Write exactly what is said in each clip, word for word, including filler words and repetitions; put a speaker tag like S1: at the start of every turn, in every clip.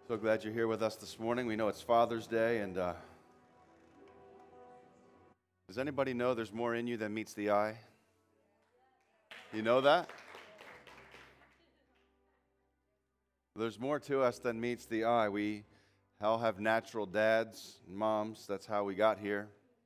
S1: So glad you're here with us this morning. We know it's Father's Day, and uh, does anybody know there's more in you than meets the eye? You know that? There's more to us than meets the eye. We all have natural dads and moms. That's how we got here.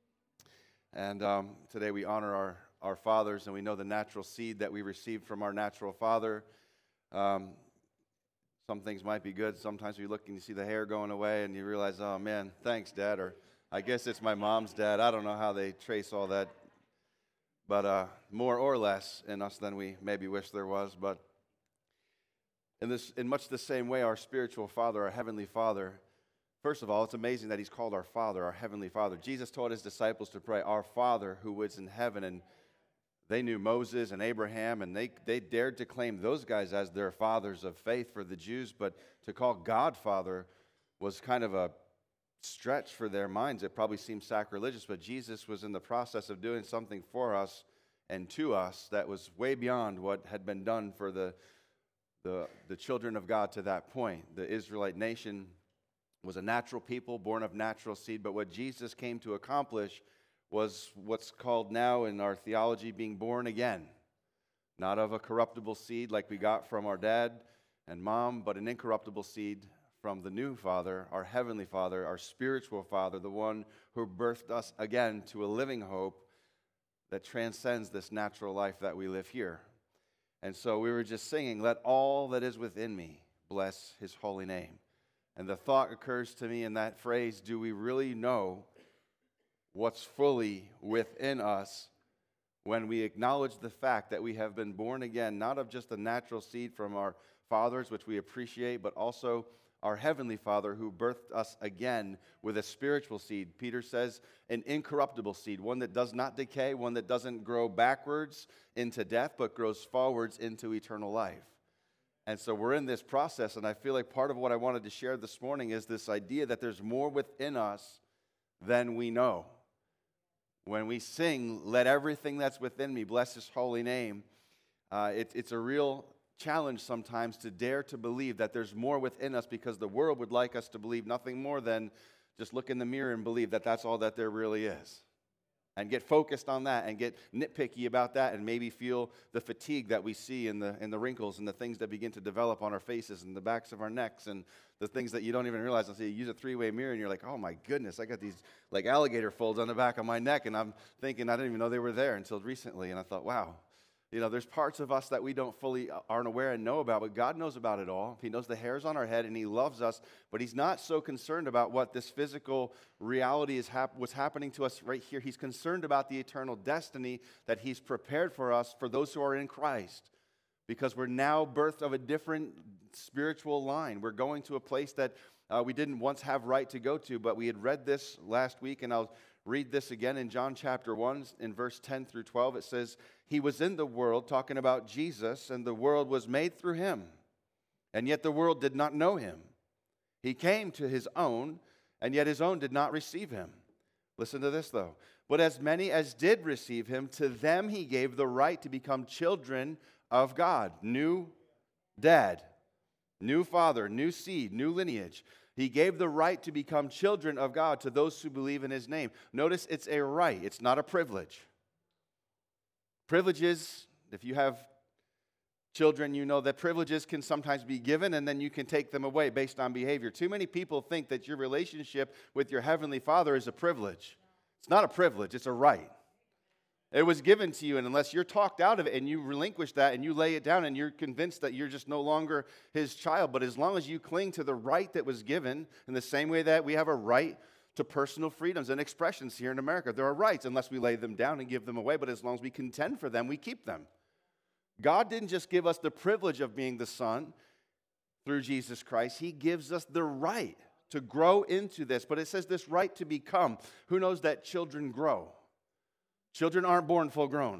S1: And um, today we honor our, our fathers, and we know the natural seed that we received from our natural father. Um, Some things might be good. Sometimes you look and you see the hair going away and you realize, oh man, thanks, Dad. Or I guess it's my mom's dad. I don't know how they trace all that. But uh, more or less in us than we maybe wish there was. But in this, in much the same way, our spiritual Father, our Heavenly Father, first of all, it's amazing that He's called our Father, our Heavenly Father. Jesus taught His disciples to pray, our Father who is in heaven. And they knew Moses and Abraham, and they, they dared to claim those guys as their fathers of faith for the Jews, but to call God Father was kind of a stretch for their minds. It probably seemed sacrilegious, but Jesus was in the process of doing something for us and to us that was way beyond what had been done for the, the, the children of God to that point. The Israelite nation was a natural people, born of natural seed, but what Jesus came to accomplish was what's called now in our theology being born again. Not of a corruptible seed like we got from our dad and mom, but an incorruptible seed from the new Father, our Heavenly Father, our spiritual Father, the one who birthed us again to a living hope that transcends this natural life that we live here. And so we were just singing, let all that is within me bless His holy name. And the thought occurs to me in that phrase, do we really know what's fully within us when we acknowledge the fact that we have been born again, not of just a natural seed from our fathers, which we appreciate, but also our Heavenly Father who birthed us again with a spiritual seed. Peter says an incorruptible seed, one that does not decay, one that doesn't grow backwards into death, but grows forwards into eternal life. And so we're in this process, and I feel like part of what I wanted to share this morning is this idea that there's more within us than we know. When we sing, let everything that's within me bless His holy name, uh, it, it's a real challenge sometimes to dare to believe that there's more within us, because the world would like us to believe nothing more than just look in the mirror and believe that that's all that there really is. And get focused on that and get nitpicky about that and maybe feel the fatigue that we see in the in the wrinkles and the things that begin to develop on our faces and the backs of our necks and the things that you don't even realize. And so you use a three-way mirror and you're like, oh my goodness, I got these like alligator folds on the back of my neck, and I'm thinking I didn't even know they were there until recently. And I thought, wow, you know, there's parts of us that we don't fully aren't aware and know about, but God knows about it all. He knows the hairs on our head, and He loves us, but He's not so concerned about what this physical reality is hap- what's happening to us right here. He's concerned about the eternal destiny that He's prepared for us, for those who are in Christ, because we're now birthed of a different spiritual line. We're going to a place that uh, we didn't once have right to go to, but we had read this last week, and I'll read this again in John chapter one, in verse ten through twelve. It says, He was in the world, talking about Jesus, and the world was made through Him, and yet the world did not know Him. He came to His own, and yet His own did not receive Him. Listen to this, though. But as many as did receive Him, to them He gave the right to become children of God. New dad, new father, new seed, new lineage. He gave the right to become children of God to those who believe in His name. Notice it's a right. It's not a privilege. Privileges, if you have children, you know that privileges can sometimes be given and then you can take them away based on behavior. Too many people think that your relationship with your Heavenly Father is a privilege. It's not a privilege. It's a right. It was given to you, and unless you're talked out of it and you relinquish that and you lay it down and you're convinced that you're just no longer His child, but as long as you cling to the right that was given, in the same way that we have a right to personal freedoms and expressions here in America, there are rights unless we lay them down and give them away, but as long as we contend for them, we keep them. God didn't just give us the privilege of being the Son through Jesus Christ. He gives us the right to grow into this, but it says this right to become. Who knows that children grow? Children aren't born full grown.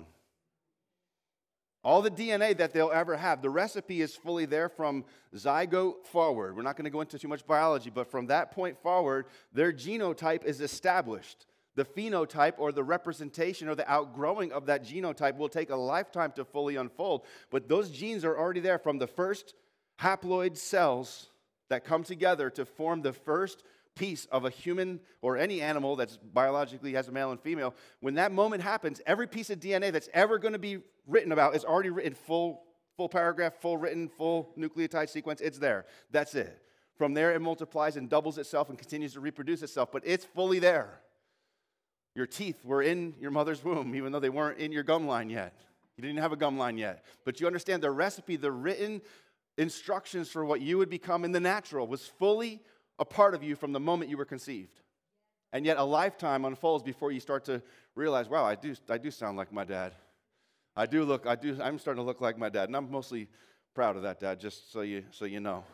S1: All the D N A that they'll ever have, the recipe is fully there from zygote forward. We're not going to go into too much biology, but from that point forward, their genotype is established. The phenotype or the representation or the outgrowing of that genotype will take a lifetime to fully unfold, but those genes are already there from the first haploid cells that come together to form the first piece of a human or any animal that's biologically has a male and female, when that moment happens, every piece of D N A that's ever going to be written about is already written full, full paragraph, full written, full nucleotide sequence. It's there. That's it. From there, it multiplies and doubles itself and continues to reproduce itself, but it's fully there. Your teeth were in your mother's womb, even though they weren't in your gum line yet. You didn't have a gum line yet. But you understand the recipe, the written instructions for what you would become in the natural was fully a part of you from the moment you were conceived. And yet a lifetime unfolds before you start to realize, wow, I do, I do sound like my dad. I do look, I do, I'm starting to look like my dad. And I'm mostly proud of that, Dad, just so you, so you know.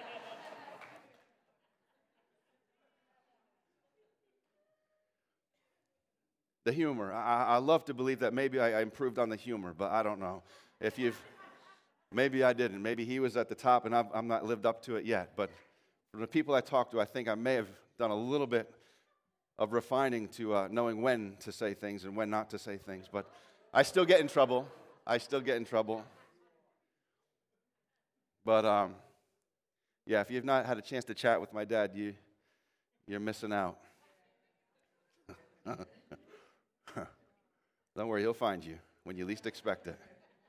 S1: The humor. I, I love to believe that maybe I, I improved on the humor, but I don't know. If you've, maybe I didn't. Maybe he was at the top and I've, I'm not lived up to it yet. But from the people I talked to, I think I may have done a little bit of refining to uh, knowing when to say things and when not to say things. But I still get in trouble. I still get in trouble. But um, yeah, if you've not had a chance to chat with my dad, you, you're missing out. Don't worry, he'll find you when you least expect it.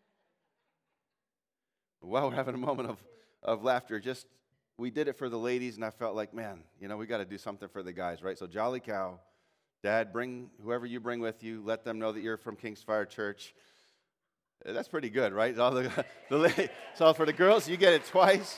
S1: While we're having a moment of, of laughter, just, we did it for the ladies, and I felt like, man, you know, we got to do something for the guys, right? So Jolly Cow, Dad, bring whoever you bring with you, let them know that you're from King's Fire Church. That's pretty good, right? All the, the, so for the girls, you get it twice.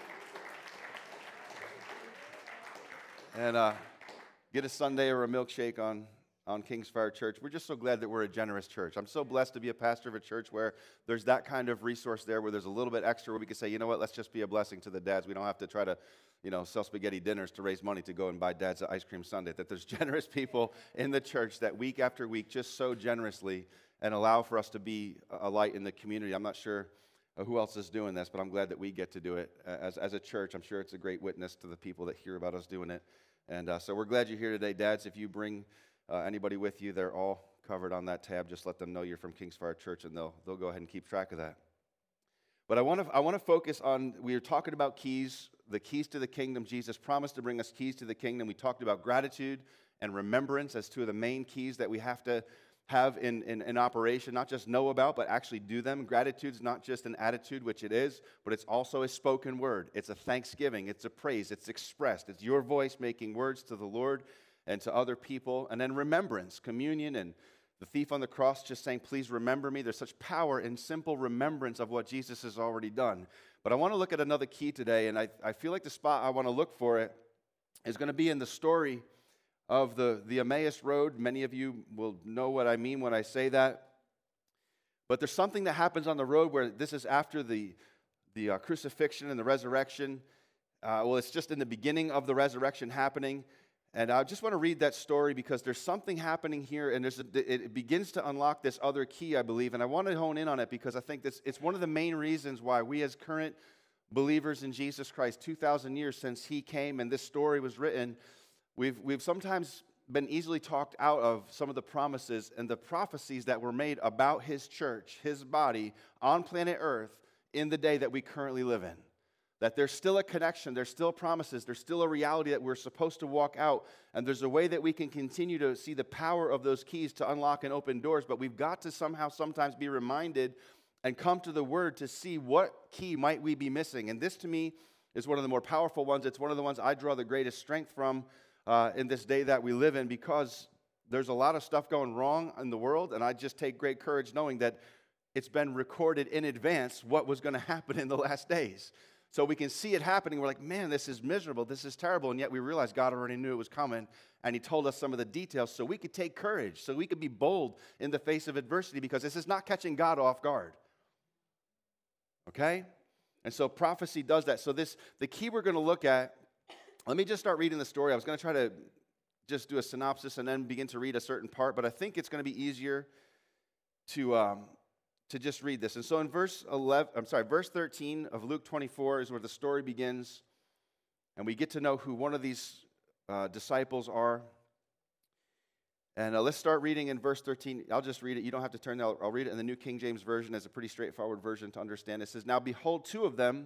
S1: And uh, get a sundae or a milkshake on on King's Fire Church. We're just so glad that we're a generous church. I'm so blessed to be a pastor of a church where there's that kind of resource there, where there's a little bit extra, where we can say, you know what, let's just be a blessing to the dads. We don't have to try to, you know, sell spaghetti dinners to raise money to go and buy dads an ice cream sundae. That there's generous people in the church that week after week just so generously and allow for us to be a light in the community. I'm not sure who else is doing this, but I'm glad that we get to do it as, as a church. I'm sure it's a great witness to the people that hear about us doing it. And uh, so we're glad you're here today. Dads, if you bring Uh, anybody with you, they're all covered on that tab. Just let them know you're from King's Fire Church, and they'll they'll go ahead and keep track of that. But I want to I want to focus on, we were talking about keys, the keys to the kingdom. Jesus promised to bring us keys to the kingdom. We talked about gratitude and remembrance as two of the main keys that we have to have in, in, in operation, not just know about, but actually do them. Gratitude's not just an attitude, which it is, but it's also a spoken word. It's a thanksgiving. It's a praise. It's expressed. It's your voice making words to the Lord and to other people. And then remembrance, communion, and the thief on the cross just saying, please remember me. There's such power in simple remembrance of what Jesus has already done. But I want to look at another key today, and I, I feel like the spot I want to look for it is going to be in the story of the, the Emmaus Road. Many of you will know what I mean when I say that. But there's something that happens on the road where this is after the, the uh, crucifixion and the resurrection. Uh, well, it's just in the beginning of the resurrection happening. And I just want to read that story because there's something happening here, and there's a, it begins to unlock this other key, I believe. And I want to hone in on it because I think this, it's one of the main reasons why we as current believers in Jesus Christ, two thousand years since he came and this story was written, we've, we've sometimes been easily talked out of some of the promises and the prophecies that were made about his church, his body, on planet Earth in the day that we currently live in. That there's still a connection, there's still promises, there's still a reality that we're supposed to walk out, and there's a way that we can continue to see the power of those keys to unlock and open doors, but we've got to somehow sometimes be reminded and come to the Word to see what key might we be missing. And this, to me, is one of the more powerful ones. It's one of the ones I draw the greatest strength from uh, in this day that we live in, because there's a lot of stuff going wrong in the world, and I just take great courage knowing that it's been recorded in advance what was going to happen in the last days. So we can see it happening. We're like, man, this is miserable. This is terrible. And yet we realize God already knew it was coming, and he told us some of the details so we could take courage, so we could be bold in the face of adversity, because this is not catching God off guard. Okay? And so prophecy does that. So this, the key we're going to look at, let me just start reading the story. I was going to try to just do a synopsis and then begin to read a certain part, but I think it's going to be easier to... Um, to just read this. And so in verse eleven, I'm sorry, verse thirteen of Luke twenty-four is where the story begins, and we get to know who one of these uh, disciples are. And uh, let's start reading in verse thirteen. I'll just read it. You don't have to turn there. I'll, I'll read it in the New King James Version. It's a pretty straightforward version to understand. It says, "Now behold, two of them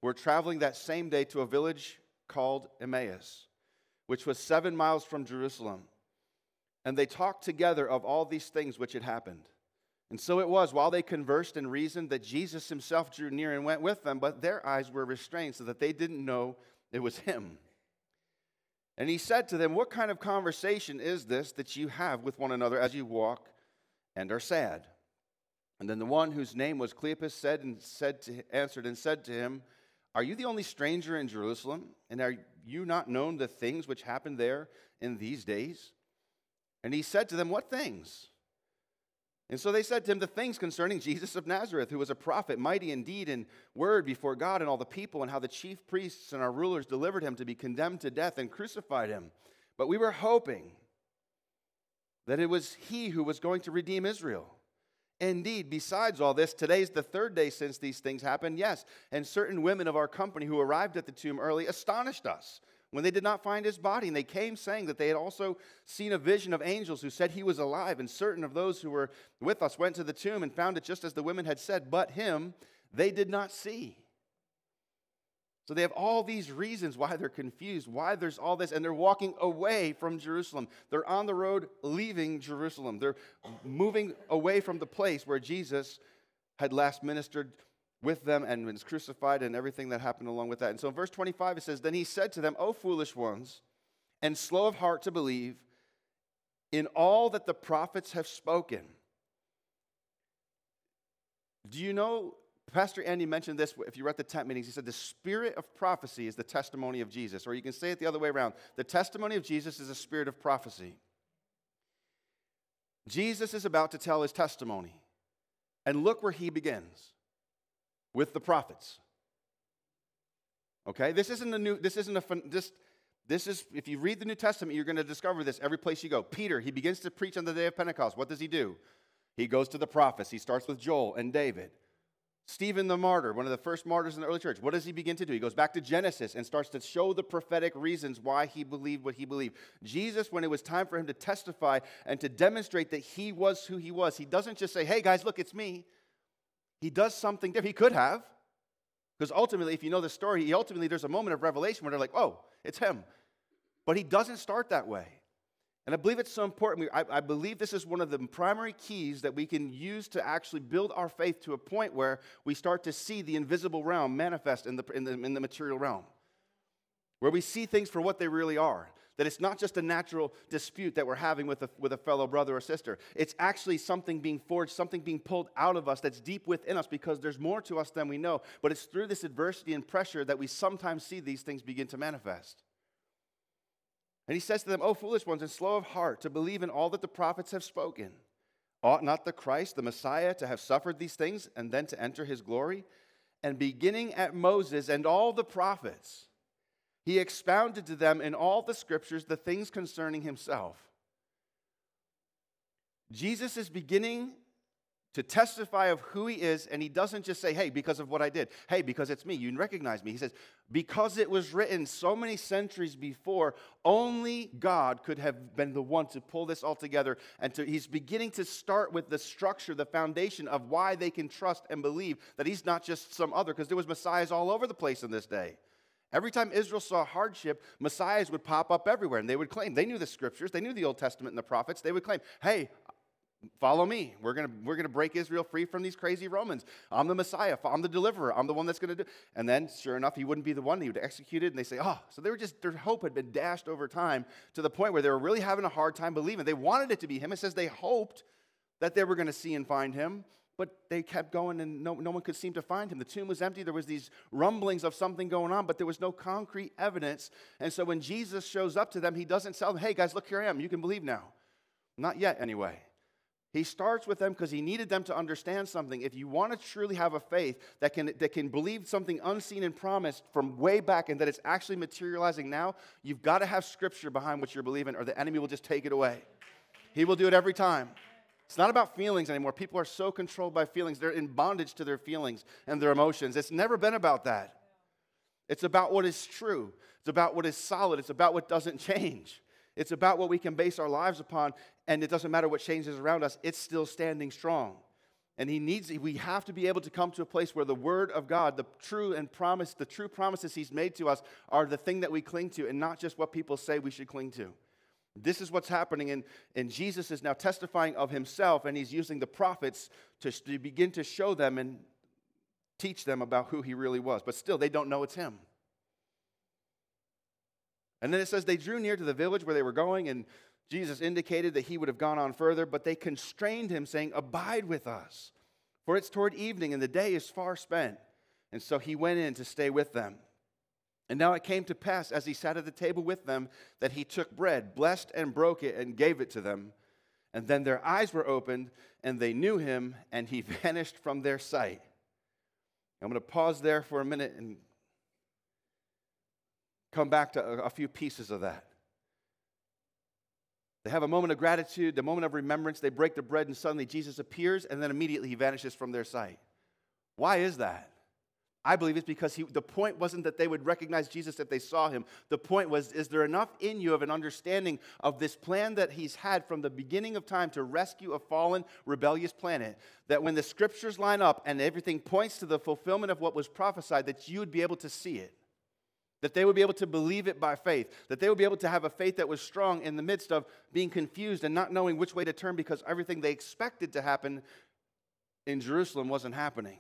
S1: were traveling that same day to a village called Emmaus, which was seven miles from Jerusalem. And they talked together of all these things which had happened. And so it was, while they conversed and reasoned, that Jesus himself drew near and went with them, but their eyes were restrained so that they didn't know it was him. And he said to them, "What kind of conversation is this that you have with one another as you walk and are sad?" And then the one whose name was Cleopas said and said to, answered and said to him, "Are you the only stranger in Jerusalem? And are you not known the things which happened there in these days?" And he said to them, "What things?" And so they said to him, "The things concerning Jesus of Nazareth, who was a prophet, mighty in deed and word before God and all the people, and how the chief priests and our rulers delivered him to be condemned to death and crucified him. But we were hoping that it was he who was going to redeem Israel. Indeed, besides all this, today's the third day since these things happened, yes, and certain women of our company who arrived at the tomb early astonished us when they did not find his body. And they came saying that they had also seen a vision of angels who said he was alive. And certain of those who were with us went to the tomb and found it just as the women had said, but him they did not see." So they have all these reasons why they're confused, why there's all this, and they're walking away from Jerusalem. They're on the road leaving Jerusalem. They're moving away from the place where Jesus had last ministered with them and was crucified and everything that happened along with that. And so in verse twenty-five it says, "Then he said to them, 'O foolish ones, and slow of heart to believe in all that the prophets have spoken.'" Do you know, Pastor Andy mentioned this if you were at the tent meetings. He said the spirit of prophecy is the testimony of Jesus. Or you can say it the other way around. The testimony of Jesus is a spirit of prophecy. Jesus is about to tell his testimony. And look where he begins. With the prophets. Okay? This isn't a new, this isn't a, this, this is, if you read the New Testament, you're going to discover this every place you go. Peter, he begins to preach on the day of Pentecost. What does he do? He goes to the prophets. He starts with Joel and David. Stephen the martyr, one of the first martyrs in the early church, what does he begin to do? He goes back to Genesis and starts to show the prophetic reasons why he believed what he believed. Jesus, when it was time for him to testify and to demonstrate that he was who he was, he doesn't just say, "Hey guys, look, it's me." He does something different. He could have. Because ultimately, if you know the story, he ultimately there's a moment of revelation where they're like, "Oh, it's him." But he doesn't start that way. And I believe it's so important. I, I believe this is one of the primary keys that we can use to actually build our faith to a point where we start to see the invisible realm manifest in the, in the, in the material realm. Where we see things for what they really are. That it's not just a natural dispute that we're having with a, with a fellow brother or sister. It's actually something being forged, something being pulled out of us that's deep within us because there's more to us than we know. But it's through this adversity and pressure that we sometimes see these things begin to manifest. And he says to them, "O foolish ones and slow of heart to believe in all that the prophets have spoken. Ought not the Christ, the Messiah, to have suffered these things and then to enter his glory? And beginning at Moses and all the prophets, he expounded to them in all the scriptures the things concerning himself." Jesus is beginning to testify of who he is, and he doesn't just say, "Hey, because of what I did. Hey, because it's me. You recognize me." He says, because it was written so many centuries before, only God could have been the one to pull this all together. And to, he's beginning to start with the structure, the foundation of why they can trust and believe that he's not just some other, because there was messiahs all over the place in this day. Every time Israel saw hardship, messiahs would pop up everywhere, and they would claim, they knew the scriptures, they knew the Old Testament and the prophets, they would claim, "Hey, follow me. We're going to we're going to break Israel free from these crazy Romans. I'm the Messiah. I'm the deliverer. I'm the one that's going to do." And then, sure enough, he wouldn't be the one. He would execute it, and they say, "Oh." So they were just, their hope had been dashed over time to the point where they were really having a hard time believing. They wanted it to be him. It says they hoped that they were going to see and find him, but they kept going, and no, no one could seem to find him. The tomb was empty. There was these rumblings of something going on, but there was no concrete evidence. And so when Jesus shows up to them, he doesn't tell them, "Hey, guys, look, here I am. You can believe now." Not yet, anyway. He starts with them because he needed them to understand something. If you want to truly have a faith that can, that can believe something unseen and promised from way back and that it's actually materializing now, you've got to have scripture behind what you're believing, or the enemy will just take it away. He will do it every time. It's not about feelings anymore. People are so controlled by feelings. They're in bondage to their feelings and their emotions. It's never been about that. It's about what is true. It's about what is solid. It's about what doesn't change. It's about what we can base our lives upon, and it doesn't matter what changes around us. It's still standing strong. And he needs, we have to be able to come to a place where the Word of God, the true and promise, the true promises He's made to us are the thing that we cling to and not just what people say we should cling to. This is what's happening, and, and Jesus is now testifying of Himself, and He's using the prophets to, to begin to show them and teach them about who He really was. But still, they don't know it's Him. And then it says they drew near to the village where they were going, and Jesus indicated that He would have gone on further, but they constrained Him, saying, "Abide with us, for it's toward evening, and the day is far spent." And so He went in to stay with them. And now it came to pass, as He sat at the table with them, that He took bread, blessed and broke it, and gave it to them. And then their eyes were opened, and they knew Him, and He vanished from their sight. I'm going to pause there for a minute and come back to a, a few pieces of that. They have a moment of gratitude, the moment of remembrance. They break the bread, and suddenly Jesus appears, and then immediately He vanishes from their sight. Why is that? I believe it's because he, the point wasn't that they would recognize Jesus if they saw Him. The point was, is there enough in you of an understanding of this plan that He's had from the beginning of time to rescue a fallen, rebellious planet, that when the Scriptures line up and everything points to the fulfillment of what was prophesied, that you would be able to see it? That they would be able to believe it by faith. That they would be able to have a faith that was strong in the midst of being confused and not knowing which way to turn because everything they expected to happen in Jerusalem wasn't happening.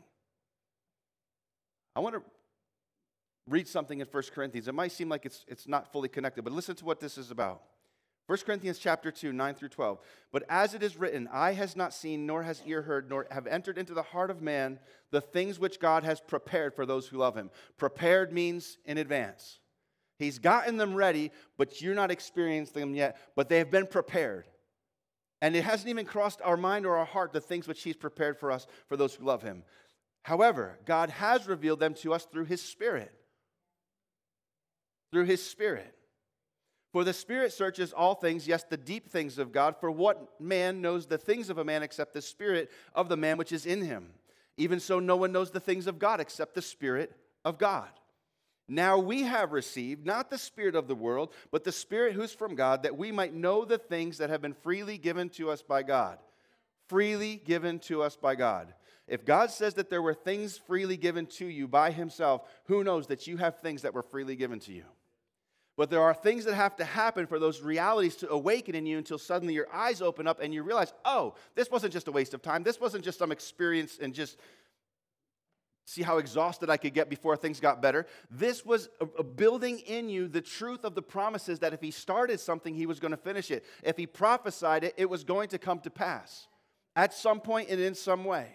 S1: I want to read something in First Corinthians. It might seem like it's, it's not fully connected, but listen to what this is about. First Corinthians chapter two, nine through twelve. "But as it is written, eye has not seen, nor has ear heard, nor have entered into the heart of man the things which God has prepared for those who love Him." Prepared means in advance. He's gotten them ready, but you're not experiencing them yet, but they have been prepared. And it hasn't even crossed our mind or our heart the things which He's prepared for us, for those who love Him. However, God has revealed them to us through His Spirit. Through His Spirit. "For the Spirit searches all things, yes, the deep things of God. For what man knows the things of a man except the Spirit of the man which is in him? Even so, no one knows the things of God except the Spirit of God. Now we have received not the spirit of the world, but the Spirit who's from God, that we might know the things that have been freely given to us by God." Freely given to us by God. If God says that there were things freely given to you by Himself, who knows that you have things that were freely given to you? But there are things that have to happen for those realities to awaken in you until suddenly your eyes open up and you realize, oh, this wasn't just a waste of time. This wasn't just some experience and just see how exhausted I could get before things got better. This was a, a building in you the truth of the promises that if He started something, He was going to finish it. If He prophesied it, it was going to come to pass at some point and in some way.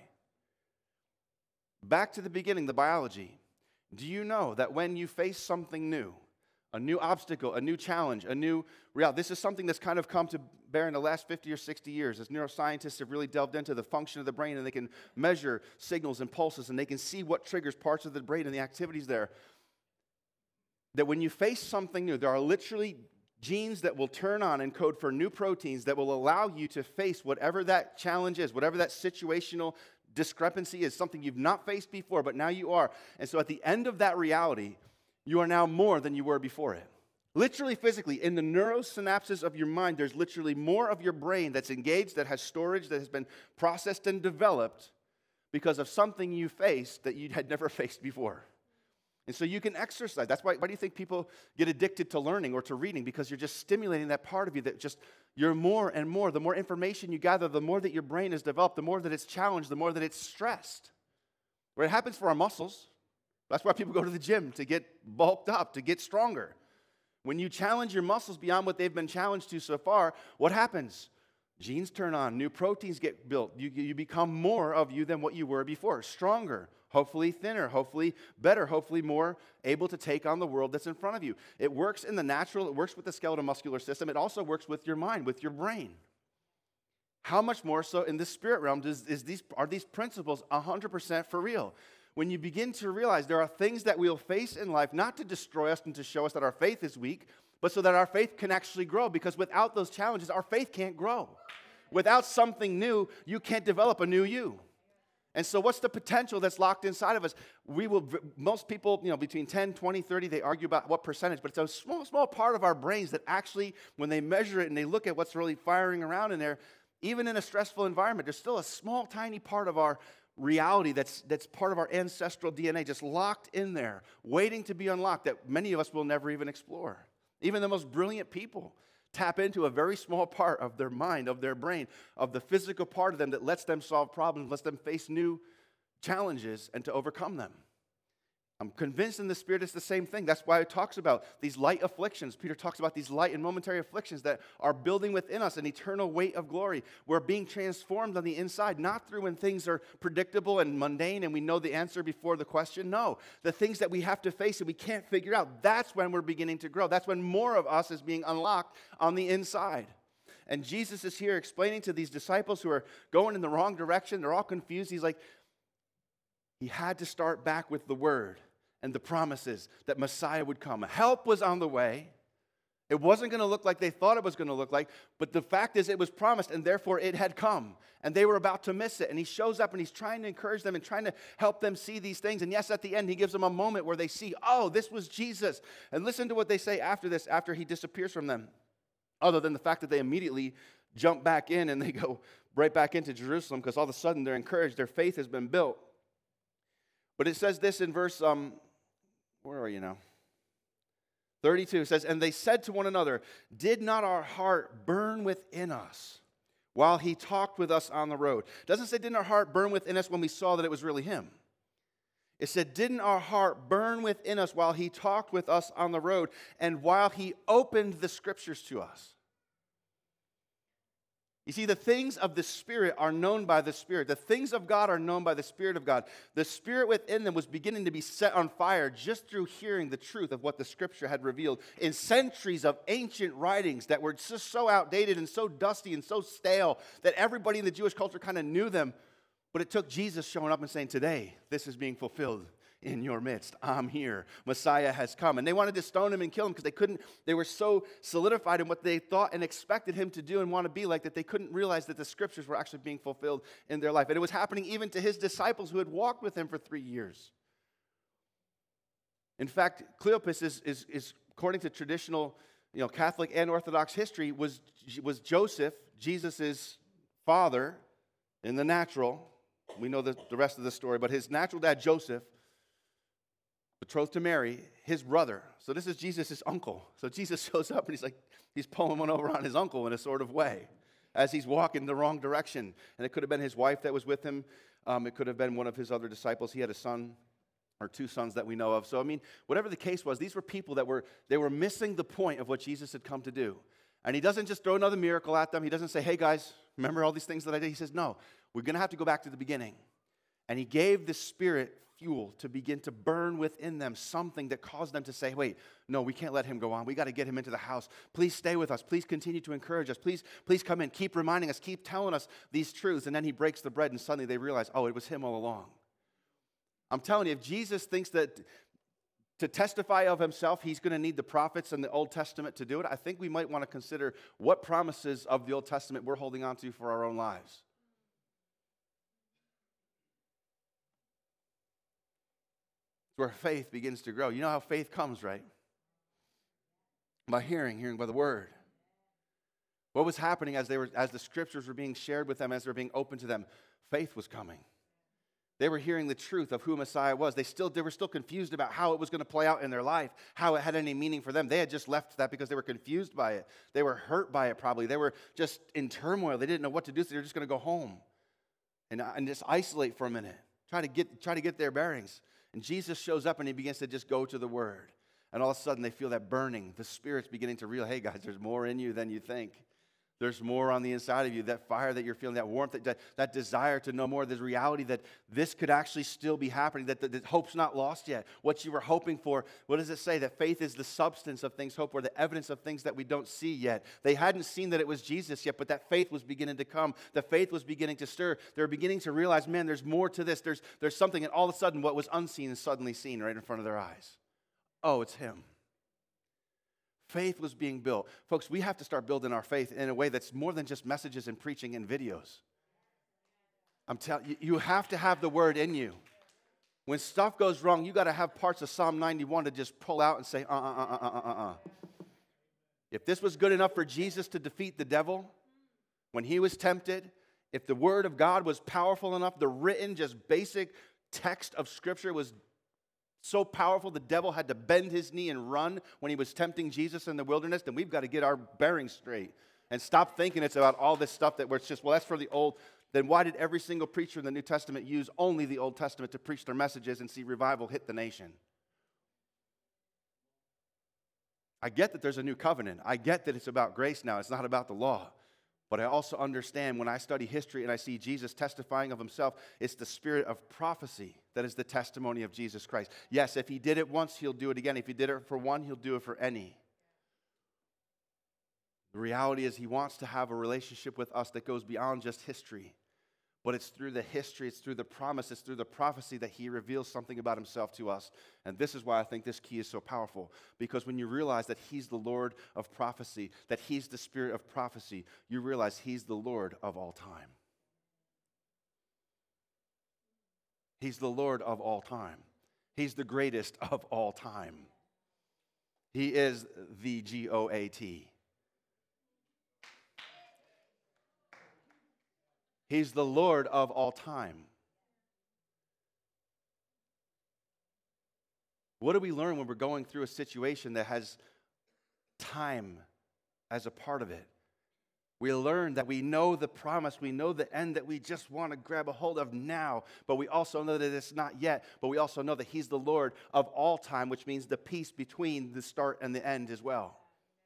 S1: Back to the beginning, the biology. Do you know that when you face something new, a new obstacle, a new challenge, a new reality, this is something that's kind of come to bear in the last fifty or sixty years as neuroscientists have really delved into the function of the brain, and they can measure signals and pulses, and they can see what triggers parts of the brain and the activities there. That when you face something new, there are literally genes that will turn on and code for new proteins that will allow you to face whatever that challenge is, whatever that situational discrepancy is, something you've not faced before, but now you are. And so at the end of that reality, you are now more than you were before it. Literally, physically, in the neurosynapses of your mind, there's literally more of your brain that's engaged, that has storage, that has been processed and developed because of something you faced that you had never faced before. And so you can exercise. That's why, why do you think people get addicted to learning or to reading? Because you're just stimulating that part of you that just, you're more and more. The more information you gather, the more that your brain is developed, the more that it's challenged, the more that it's stressed. Where it happens for our muscles. That's why people go to the gym, to get bulked up, to get stronger. When you challenge your muscles beyond what they've been challenged to so far, what happens? Genes turn on, new proteins get built. You, you become more of you than what you were before. Stronger, hopefully thinner, hopefully better, hopefully more able to take on the world that's in front of you. It works in the natural, it works with the skeletal muscular system. It also works with your mind, with your brain. How much more so in the spirit realm does, is these, are these principles one hundred percent for real? When you begin to realize there are things that we'll face in life, not to destroy us and to show us that our faith is weak, but so that our faith can actually grow. Because without those challenges, our faith can't grow. Without something new, you can't develop a new you. And so what's the potential that's locked inside of us? We will, most people, you know, between ten, twenty, thirty, they argue about what percentage, but it's a small, small part of our brains that actually, when they measure it and they look at what's really firing around in there, Even in a stressful environment, there's still a small, tiny part of our reality that's, that's part of our ancestral D N A, just locked in there, waiting to be unlocked, that many of us will never even explore. Even the most brilliant people tap into a very small part of their mind, of their brain, of the physical part of them that lets them solve problems, lets them face new challenges and to overcome them. I'm convinced in the Spirit it's the same thing. That's why it talks about these light afflictions. Peter talks about these light and momentary afflictions that are building within us an eternal weight of glory. We're being transformed on the inside, not through when things are predictable and mundane and we know the answer before the question. No, the things that we have to face and we can't figure out, that's when we're beginning to grow. That's when more of us is being unlocked on the inside. And Jesus is here explaining to these disciples who are going in the wrong direction. They're all confused. He's like, he had to start back with the word and the promises that Messiah would come. Help was on the way. It wasn't going to look like they thought it was going to look like, but the fact is it was promised, and therefore it had come, and they were about to miss it. And he shows up, and he's trying to encourage them and trying to help them see these things. And yes, at the end, he gives them a moment where they see, oh, this was Jesus. And listen to what they say after this, after he disappears from them, other than the fact that they immediately jump back in and they go right back into Jerusalem because all of a sudden they're encouraged. Their faith has been built. But it says this in verse... um. Where are you now? thirty-two says, and they said to one another, did not our heart burn within us while he talked with us on the road? It doesn't say, didn't our heart burn within us when we saw that it was really him? It said, didn't our heart burn within us while he talked with us on the road and while he opened the scriptures to us? You see, the things of the Spirit are known by the Spirit. The things of God are known by the Spirit of God. The Spirit within them was beginning to be set on fire just through hearing the truth of what the Scripture had revealed in centuries of ancient writings that were just so outdated and so dusty and so stale that everybody in the Jewish culture kind of knew them. But it took Jesus showing up and saying, today, this is being fulfilled in your midst. I'm here. Messiah has come. And they wanted to stone him and kill him because they couldn't, they were so solidified in what they thought and expected him to do and want to be like that they couldn't realize that the scriptures were actually being fulfilled in their life. And it was happening even to his disciples who had walked with him for three years. In fact, Cleopas is, is, is according to traditional, you know, Catholic and Orthodox history, was, was Joseph, Jesus' father in the natural. We know the, the rest of the story, but his natural dad, Joseph, betrothed to Mary, his brother. So this is Jesus' uncle. So Jesus shows up and he's like, he's pulling one over on his uncle in a sort of way as he's walking the wrong direction. And it could have been his wife that was with him. Um, it could have been one of his other disciples. He had a son or two sons that we know of. So, I mean, whatever the case was, these were people that were, they were missing the point of what Jesus had come to do. And he doesn't just throw another miracle at them. He doesn't say, hey guys, remember all these things that I did? He says, no, we're going to have to go back to the beginning. And he gave the Spirit fuel to begin to burn within them something that caused them to say, wait, no, we can't let him go on. We got to get him into the house. Please stay with us. Please continue to encourage us. Please, please come in. Keep reminding us. Keep telling us these truths. And then he breaks the bread and suddenly they realize, oh, it was him all along. I'm telling you, if Jesus thinks that to testify of himself, he's going to need the prophets and the Old Testament to do it, I think we might want to consider what promises of the Old Testament we're holding on to for our own lives. Where faith begins to grow. You know how faith comes, right? By hearing, hearing by the word. What was happening as they were, as the scriptures were being shared with them, as they were being open to them? Faith was coming. They were hearing the truth of who Messiah was. They still they were still confused about how it was going to play out in their life, how it had any meaning for them. They had just left that because they were confused by it. They were hurt by it probably. They were just in turmoil. They didn't know what to do, so they were just going to go home and, and just isolate for a minute. Try to get try to get their bearings. And Jesus shows up and he begins to just go to the word. And all of a sudden they feel that burning. The Spirit's beginning to realize, hey guys, there's more in you than you think. There's more on the inside of you. That fire that you're feeling, that warmth, that, that desire to know more. There's reality that this could actually still be happening, that, that, that hope's not lost yet. What you were hoping for, what does it say? That faith is the substance of things hoped for, the evidence of things that we don't see yet. They hadn't seen that it was Jesus yet, but that faith was beginning to come. The faith was beginning to stir. They were beginning to realize, man, there's more to this. There's, there's something, and all of a sudden what was unseen is suddenly seen right in front of their eyes. Oh, it's him. Faith was being built. Folks, we have to start building our faith in a way that's more than just messages and preaching and videos. I'm telling you, you have to have the word in you. When stuff goes wrong, you got to have parts of Psalm ninety-one to just pull out and say, uh, uh, uh, uh, uh, uh. If this was good enough for Jesus to defeat the devil, When he was tempted, if the word of God was powerful enough, the written, just basic text of Scripture was so powerful the devil had to bend his knee and run when he was tempting Jesus in the wilderness, then we've got to get our bearings straight and stop thinking it's about all this stuff that where it's just, well, that's for the old. Then why did every single preacher in the New Testament use only the Old Testament to preach their messages and see revival hit the nation? I get that there's a new covenant. I get that it's about grace now. It's not about the law. But I also understand when I study history and I see Jesus testifying of himself, it's the spirit of prophecy that is the testimony of Jesus Christ. Yes, if he did it once, he'll do it again. If he did it for one, he'll do it for any. The reality is he wants to have a relationship with us that goes beyond just history. But it's through the history, it's through the promise, it's through the prophecy that he reveals something about himself to us. And this is why I think this key is so powerful. Because when you realize that he's the Lord of prophecy, that he's the spirit of prophecy, you realize he's the Lord of all time. He's the Lord of all time. He's the greatest of all time. He is the G O A T. He's the Lord of all time. What do we learn when we're going through a situation that has time as a part of it? We learn that we know the promise, we know the end that we just want to grab a hold of now, but we also know that it's not yet, but we also know that he's the Lord of all time, which means the peace between the start and the end as well.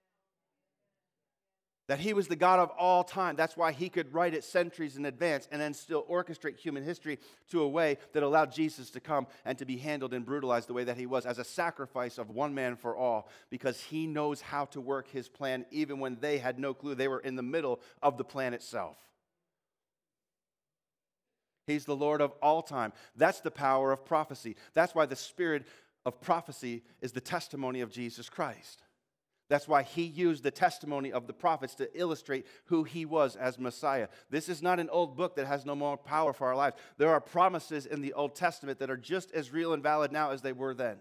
S1: That he was the God of all time. That's why he could write it centuries in advance and then still orchestrate human history to a way that allowed Jesus to come and to be handled and brutalized the way that he was as a sacrifice of one man for all, because he knows how to work his plan even when they had no clue. They were in the middle of the plan itself. He's the Lord of all time. That's the power of prophecy. That's why the spirit of prophecy is the testimony of Jesus Christ. That's why he used the testimony of the prophets to illustrate who he was as Messiah. This is not an old book that has no more power for our lives. There are promises in the Old Testament that are just as real and valid now as they were then.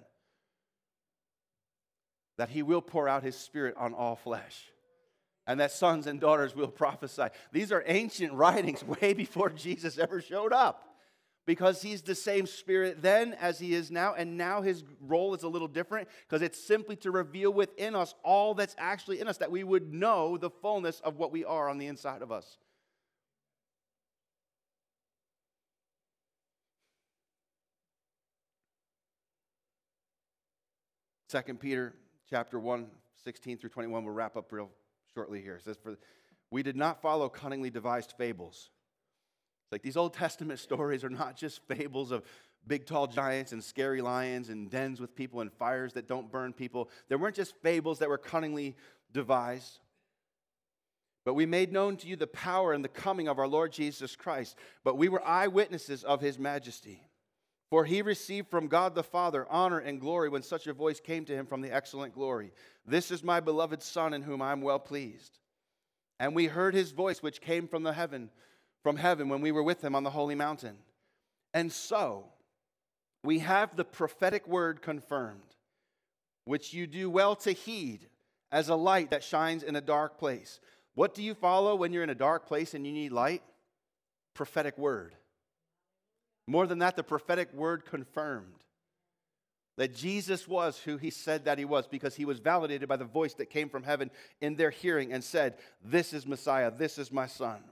S1: That he will pour out his spirit on all flesh. And that sons and daughters will prophesy. These are ancient writings way before Jesus ever showed up. Because he's the same spirit then as he is now, and now his role is a little different because it's simply to reveal within us all that's actually in us, that we would know the fullness of what we are on the inside of us. Second Peter chapter one, sixteen through twenty-one, we'll wrap up real shortly here. It says, "For we did not follow cunningly devised fables." Like these Old Testament stories are not just fables of big tall giants and scary lions and dens with people and fires that don't burn people. They weren't just fables that were cunningly devised. But we made known to you the power and the coming of our Lord Jesus Christ. But we were eyewitnesses of his majesty. For he received from God the Father honor and glory when such a voice came to him from the excellent glory. "This is my beloved Son in whom I am well pleased." And we heard his voice which came from the heaven from heaven when we were with him on the holy mountain. And so, we have the prophetic word confirmed, which you do well to heed as a light that shines in a dark place. What do you follow when you're in a dark place and you need light? Prophetic word. More than that, the prophetic word confirmed that Jesus was who he said that he was, because he was validated by the voice that came from heaven in their hearing and said, "This is Messiah, this is my Son."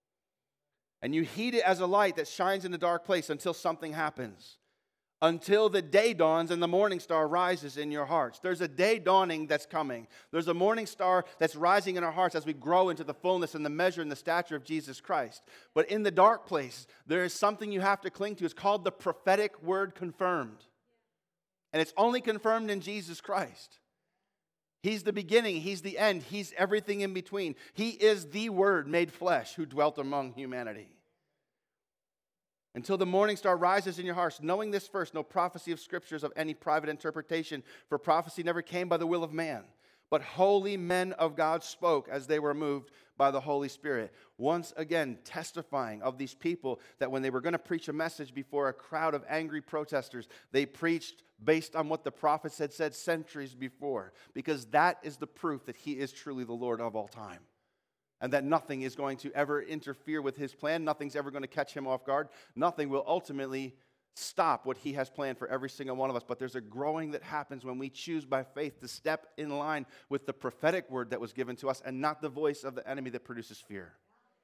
S1: And you heed it as a light that shines in a dark place until something happens. Until the day dawns and the morning star rises in your hearts. There's a day dawning that's coming. There's a morning star that's rising in our hearts as we grow into the fullness and the measure and the stature of Jesus Christ. But in the dark place, there is something you have to cling to. It's called the prophetic word confirmed. And it's only confirmed in Jesus Christ. He's the beginning, he's the end, he's everything in between. He is the Word made flesh who dwelt among humanity. Until the morning star rises in your hearts, knowing this first, no prophecy of scriptures of any private interpretation, for prophecy never came by the will of man, but holy men of God spoke as they were moved by the Holy Spirit. Once again, testifying of these people that when they were going to preach a message before a crowd of angry protesters, they preached based on what the prophets had said centuries before, because that is the proof that he is truly the Lord of all time. and that nothing is going to ever interfere with his plan. Nothing's ever going to catch him off guard. Nothing will ultimately stop what he has planned for every single one of us. But there's a growing that happens when we choose by faith to step in line with the prophetic word that was given to us and not the voice of the enemy that produces fear.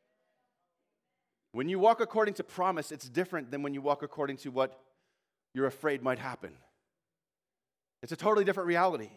S1: When you walk according to promise, it's different than when you walk according to what you're afraid might happen. It's a totally different reality.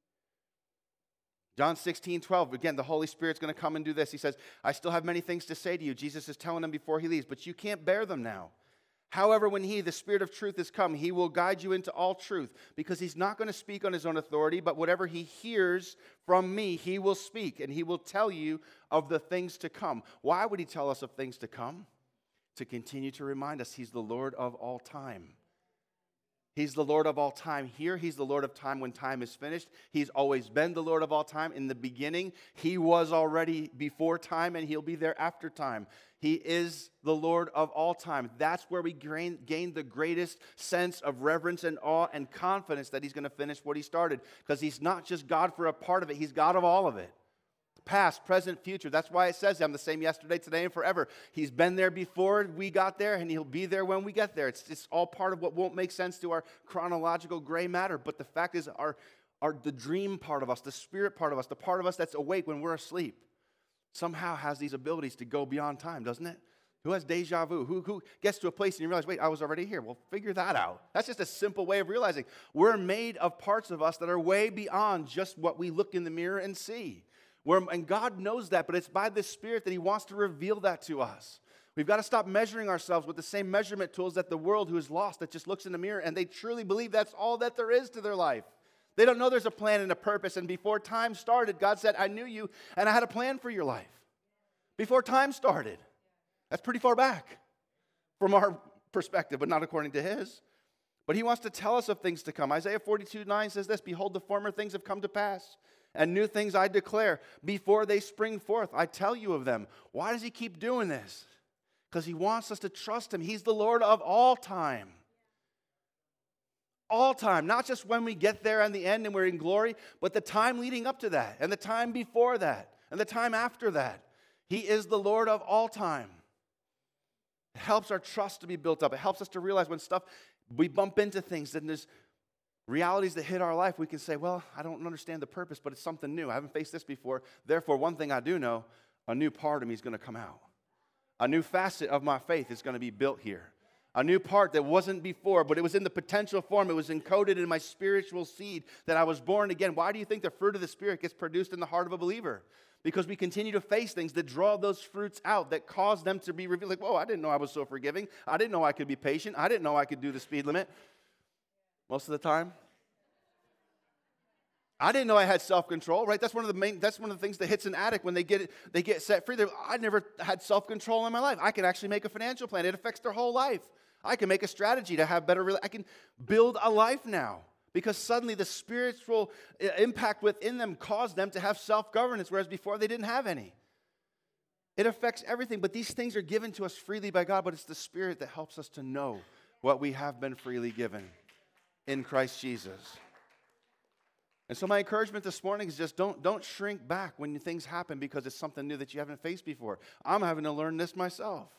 S1: John sixteen, twelve, again, the Holy Spirit's going to come and do this. He says, I still have many things to say to you. Jesus is telling them before he leaves, but you can't bear them now. However, when he, the Spirit of truth, is come, he will guide you into all truth, because he's not going to speak on his own authority, but whatever he hears from me, he will speak, and he will tell you of the things to come. Why would he tell us of things to come? To continue to remind us he's the Lord of all time. He's the Lord of all time here. He's the Lord of time when time is finished. He's always been the Lord of all time. In the beginning, he was already before time, and he'll be there after time. He is the Lord of all time. That's where we gain, gain the greatest sense of reverence and awe and confidence that he's going to finish what he started. Because he's not just God for a part of it. He's God of all of it. Past, present, future. That's why it says I'm the same yesterday, today, and forever. He's been there before we got there, and he'll be there when we get there. It's, it's all part of what won't make sense to our chronological gray matter. But the fact is, our, our, the dream part of us, the spirit part of us, the part of us that's awake when we're asleep, somehow has these abilities to go beyond time, doesn't it? Who has deja vu? Who, who gets to a place and you realize, wait, I was already here. Well, figure that out. That's just a simple way of realizing we're made of parts of us that are way beyond just what we look in the mirror and see. We're, and God knows that, but it's by the Spirit that he wants to reveal that to us. We've got to stop measuring ourselves with the same measurement tools that the world who is lost, that just looks in the mirror and they truly believe that's all that there is to their life. They don't know there's a plan and a purpose. And before time started, God said, I knew you and I had a plan for your life. Before time started. That's pretty far back from our perspective, but not according to his. But he wants to tell us of things to come. Isaiah forty-two nine says this, behold, the former things have come to pass, and new things I declare. Before they spring forth, I tell you of them. Why does he keep doing this? Because he wants us to trust him. He's the Lord of all time. All time. Not just when we get there in the end and we're in glory, but the time leading up to that, and the time before that, and the time after that. He is the Lord of all time. It helps our trust to be built up. It helps us to realize when stuff, we bump into things and there's realities that hit our life, we can say, well, I don't understand the purpose, but it's something new. I haven't faced this before. Therefore, one thing I do know, a new part of me is going to come out. A new facet of my faith is going to be built here. A new part that wasn't before, but it was in the potential form. It was encoded in my spiritual seed that I was born again. Why do you think the fruit of the Spirit gets produced in the heart of a believer? Because we continue to face things that draw those fruits out, that cause them to be revealed. Like, whoa, I didn't know I was so forgiving. I didn't know I could be patient. I didn't know I could do the speed limit. Most of the time. I didn't know I had self-control, right? That's one of the main, that's one of the things that hits an addict when they get they get set free. They're, I never had self-control in my life. I can actually make a financial plan. It affects their whole life. I can make a strategy to have better, I can build a life now. Because suddenly the spiritual impact within them caused them to have self-governance, whereas before they didn't have any. It affects everything, but these things are given to us freely by God, but it's the Spirit that helps us to know what we have been freely given in Christ Jesus. And so my encouragement this morning is just don't, don't shrink back when things happen because it's something new that you haven't faced before. I'm having to learn this myself.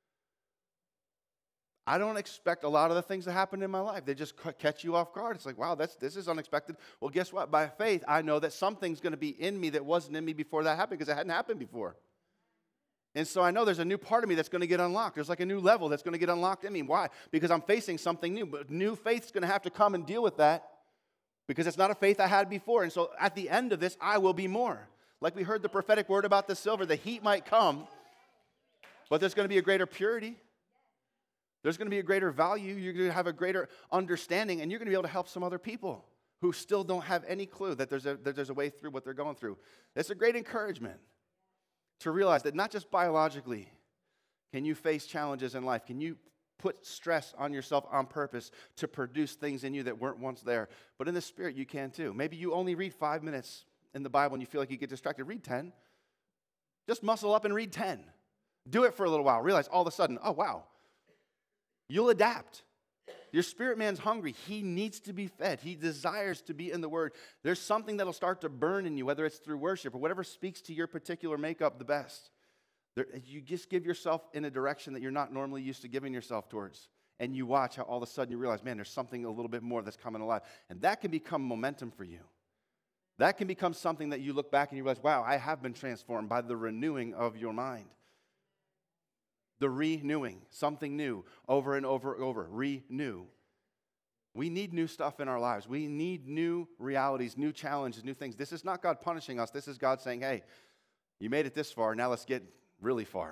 S1: I don't expect a lot of the things that happen in my life. They just catch you off guard. It's like, wow, that's this is unexpected. Well, guess what? By faith, I know that something's going to be in me that wasn't in me before that happened because it hadn't happened before. And so I know there's a new part of me that's going to get unlocked. There's like a new level that's going to get unlocked in me. Why? Because I'm facing something new. But new faith's going to have to come and deal with that because it's not a faith I had before. And so at the end of this, I will be more. Like we heard the prophetic word about the silver, the heat might come, but there's going to be a greater purity. There's going to be a greater value. You're going to have a greater understanding, and you're going to be able to help some other people who still don't have any clue that there's a, that there's a way through what they're going through. It's a great encouragement to realize that not just biologically can you face challenges in life, can you put stress on yourself on purpose to produce things in you that weren't once there, but in the Spirit you can too. Maybe you only read five minutes in the Bible and you feel like you get distracted. Read ten. Just muscle up and read ten. Do it for a little while. Realize all of a sudden, oh, wow. You'll adapt. Your spirit man's hungry. He needs to be fed. He desires to be in the Word. There's something that'll start to burn in you, whether it's through worship or whatever speaks to your particular makeup the best. There, you just give yourself in a direction that you're not normally used to giving yourself towards. And you watch how all of a sudden you realize, man, there's something a little bit more that's coming alive. And that can become momentum for you. That can become something that you look back and you realize, wow, I have been transformed by the renewing of your mind. The renewing, something new, over and over and over, renew. We need new stuff in our lives. We need new realities, new challenges, new things. This is not God punishing us. This is God saying, hey, you made it this far, now let's get really far.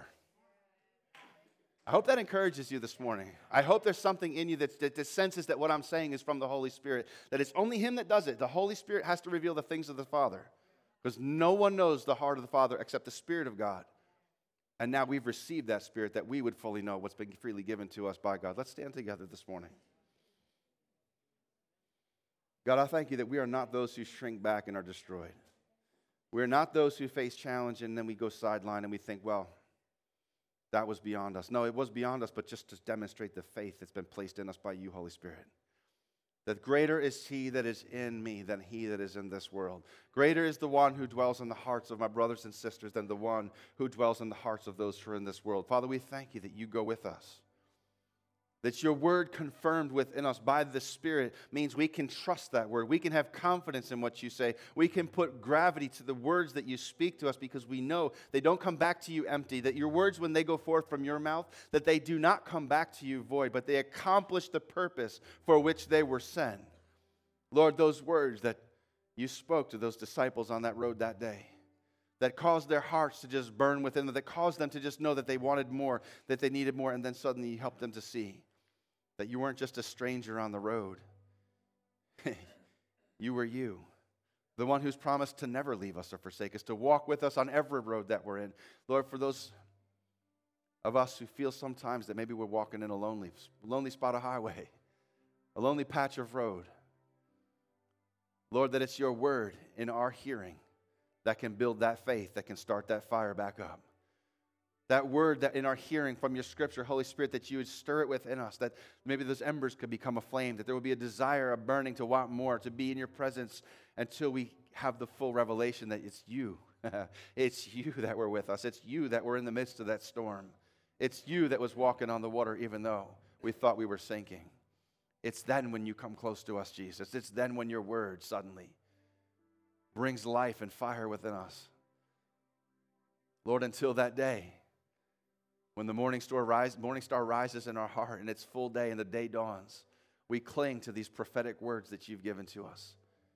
S1: I hope that encourages you this morning. I hope there's something in you that, that, that senses that what I'm saying is from the Holy Spirit, that it's only Him that does it. The Holy Spirit has to reveal the things of the Father, because no one knows the heart of the Father except the Spirit of God. And now we've received that Spirit that we would fully know what's been freely given to us by God. Let's stand together this morning. God, I thank you that we are not those who shrink back and are destroyed. We are not those who face challenge and then we go sideline and we think, well, that was beyond us. No, it was beyond us, but just to demonstrate the faith that's been placed in us by you, Holy Spirit. That greater is He that is in me than he that is in this world. Greater is the one who dwells in the hearts of my brothers and sisters than the one who dwells in the hearts of those who are in this world. Father, we thank you that you go with us. That your word confirmed within us by the Spirit means we can trust that word. We can have confidence in what you say. We can put gravity to the words that you speak to us because we know they don't come back to you empty. That your words, when they go forth from your mouth, that they do not come back to you void, but they accomplish the purpose for which they were sent. Lord, those words that you spoke to those disciples on that road that day, that caused their hearts to just burn within them, that caused them to just know that they wanted more, that they needed more, and then suddenly you helped them to see that you weren't just a stranger on the road. You were you, the one who's promised to never leave us or forsake us, to walk with us on every road that we're in. Lord, for those of us who feel sometimes that maybe we're walking in a lonely, lonely spot of highway, a lonely patch of road, Lord, that it's your word in our hearing that can build that faith, that can start that fire back up. That word that in our hearing from your scripture, Holy Spirit, that you would stir it within us, that maybe those embers could become a flame, that there would be a desire, a burning to want more, to be in your presence until we have the full revelation that it's you. It's you that were with us. It's you that were in the midst of that storm. It's you that was walking on the water even though we thought we were sinking. It's then when you come close to us, Jesus. It's then when your word suddenly brings life and fire within us. Lord, until that day, when the morning star, rise, morning star rises in our heart and it's full day and the day dawns, we cling to these prophetic words that you've given to us.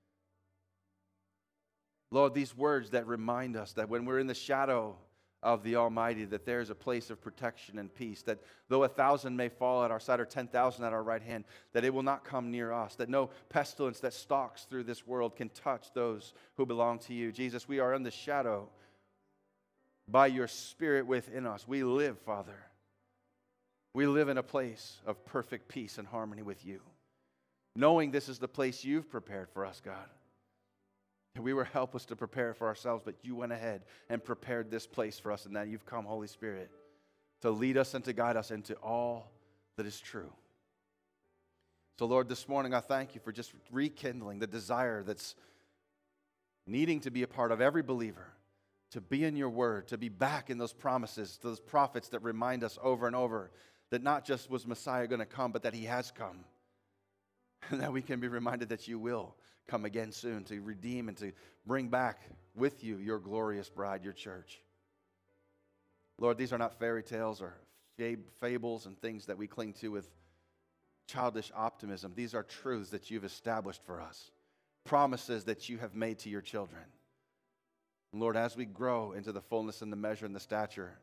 S1: Lord, these words that remind us that when we're in the shadow of the Almighty, that there's a place of protection and peace, that though a thousand may fall at our side or ten thousand at our right hand, that it will not come near us, that no pestilence that stalks through this world can touch those who belong to you. Jesus, we are in the shadow by your Spirit within us. We live, Father. We live in a place of perfect peace and harmony with you, knowing this is the place you've prepared for us, God. And we were helpless to prepare for ourselves, but you went ahead and prepared this place for us, and that you've come, Holy Spirit, to lead us and to guide us into all that is true. So, Lord, this morning I thank you for just rekindling the desire that's needing to be a part of every believer, to be in your word, to be back in those promises, those prophets that remind us over and over that not just was Messiah going to come, but that he has come. And that we can be reminded that you will come again soon to redeem and to bring back with you your glorious bride, your church. Lord, these are not fairy tales or fab- fables and things that we cling to with childish optimism. These are truths that you've established for us, promises that you have made to your children. Lord, as we grow into the fullness and the measure and the stature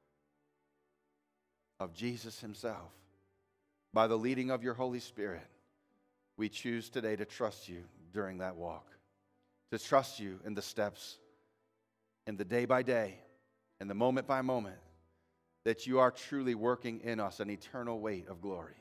S1: of Jesus himself, by the leading of your Holy Spirit, we choose today to trust you during that walk, to trust you in the steps, in the day by day, in the moment by moment, that you are truly working in us an eternal weight of glory.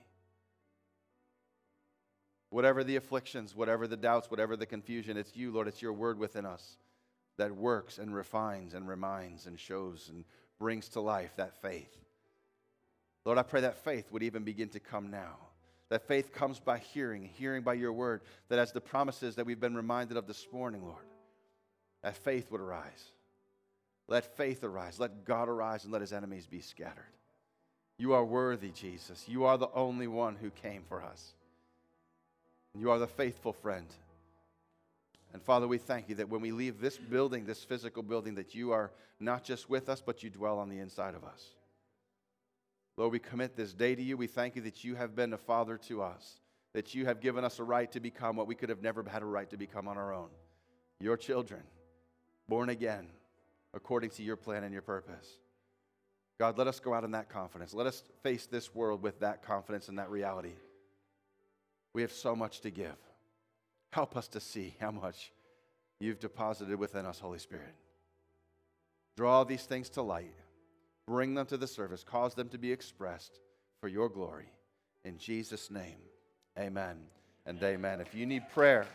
S1: Whatever the afflictions, whatever the doubts, whatever the confusion, it's you, Lord, it's your word within us that works and refines and reminds and shows and brings to life that faith. Lord, I pray that faith would even begin to come now, that faith comes by hearing, hearing by your word, that as the promises that we've been reminded of this morning, Lord, that faith would arise. Let faith arise. Let God arise and let his enemies be scattered. You are worthy, Jesus. You are the only one who came for us. You are the faithful friend. And Father, we thank you that when we leave this building, this physical building, that you are not just with us, but you dwell on the inside of us. Lord, we commit this day to you. We thank you that you have been a father to us, that you have given us a right to become what we could have never had a right to become on our own. Your children, born again, according to your plan and your purpose. God, let us go out in that confidence. Let us face this world with that confidence and that reality. We have so much to give. Help us to see how much you've deposited within us, Holy Spirit. Draw these things to light. Bring them to the surface. Cause them to be expressed for your glory. In Jesus' name, amen and amen. If you need prayer,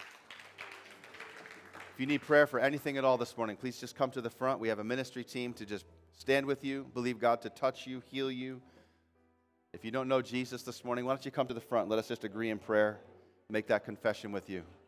S1: if you need prayer for anything at all this morning, please just come to the front. We have a ministry team to just stand with you, believe God to touch you, heal you. If you don't know Jesus this morning, why don't you come to the front? Let us just agree in prayer, make that confession with you.